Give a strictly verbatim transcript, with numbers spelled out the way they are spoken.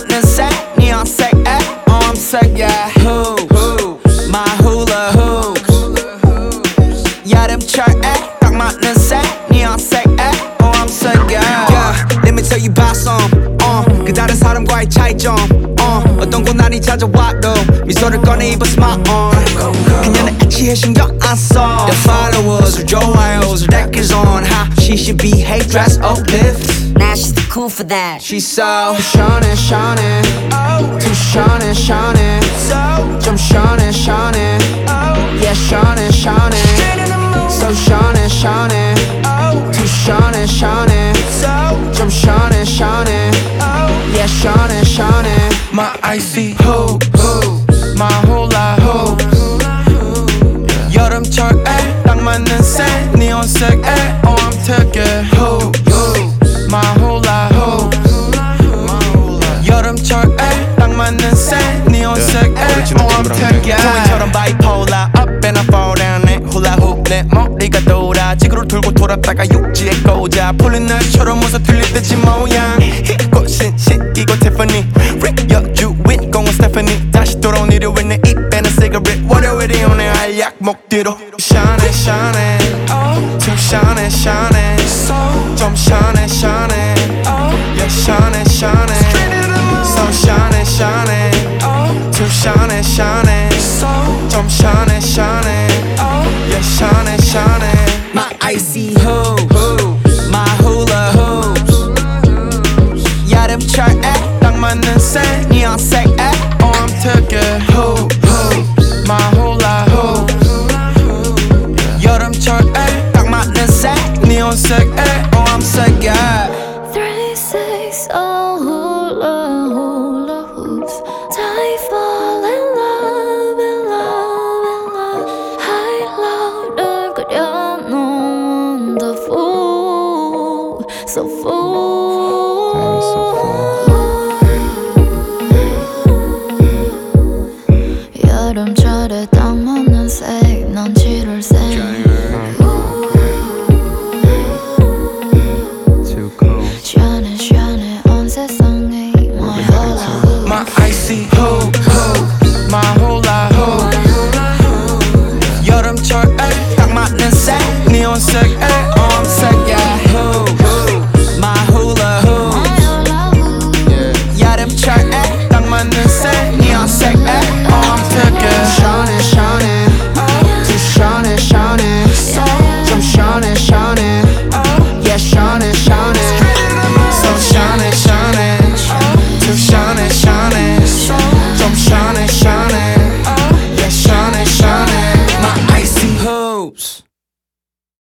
맞는 색 neon색 oh I'm sick yeah hoops my hula hoops 여름철에 딱 맞는 색 neon색 oh I'm sick yeah yeah let me tell you about some uh, 그 다른 사람과의 차이점 uh, 어떤 고난이 찾아와도 미소를 꺼내 입어 smile on 그녀는 애취해 신경 안 써 The followers or 좋아요's deck is on how she should behave dress uplift Now she's too cool for that. She's so shining, shining, oh, too shining, shining, so 좀 shining, shining, oh, yeah, shining, shining, so shining, shining, oh, too shining, shining, so 좀 shining, shining, oh, yeah, shining, shining. My icy hoop, my hula hoop. 여름철에 딱 맞는 색 neon색에 oh I'm taking hoop, my hula hoop. 여름철에 딱 맞는 색 neon색에 oh I'm taking 종이처럼 bipolar up and I fall down 내 hula hoop 내 머리가 돌아 지구를 돌고 돌았다가 육지에 꽂아 풀린 날처럼 웃어 틀릴 듯이 모양 꽃은 시이고 Tiffany 여주인 공은 Stephanie 다시 돌아온 일요일 내 입에는 cigarette 월요일이 오네 알약 목 뒤로 Shining shining oh too shining shining so 좀 shining shining oh yeah shining shining so shining shining oh too shining shining so 좀 shining shining oh yeah shining shining My icy hoops, my hula hoops. 여름철에 딱 맞는 색 neon색 oh I'm taking hoop, my